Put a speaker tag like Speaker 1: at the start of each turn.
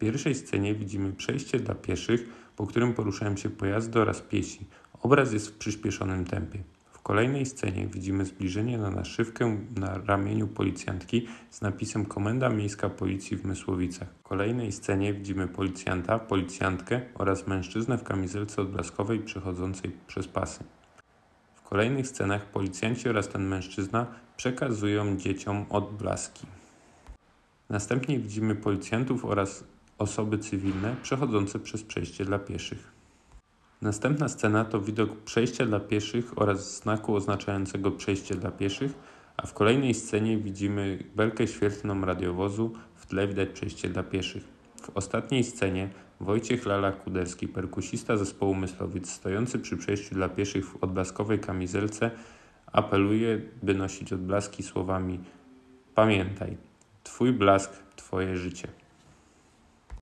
Speaker 1: pierwszej scenie widzimy przejście dla pieszych, po którym poruszają się pojazdy oraz piesi. Obraz jest w przyspieszonym tempie. W kolejnej scenie widzimy zbliżenie na naszywkę na ramieniu policjantki z napisem Komenda Miejska Policji w Mysłowicach. W kolejnej scenie widzimy policjanta, policjantkę oraz mężczyznę w kamizelce odblaskowej przechodzącej przez pasy. W kolejnych scenach policjanci oraz ten mężczyzna przekazują dzieciom odblaski. Następnie widzimy policjantów oraz osoby cywilne przechodzące przez przejście dla pieszych. Następna scena to widok przejścia dla pieszych oraz znaku oznaczającego przejście dla pieszych, a w kolejnej scenie widzimy belkę świetlną radiowozu, w tle widać przejście dla pieszych. W ostatniej scenie Wojciech Lala Kuderski, perkusista zespołu Mysłowic, stojący przy przejściu dla pieszych w odblaskowej kamizelce, apeluje, by nosić odblaski słowami: pamiętaj, Twój blask, Twoje życie.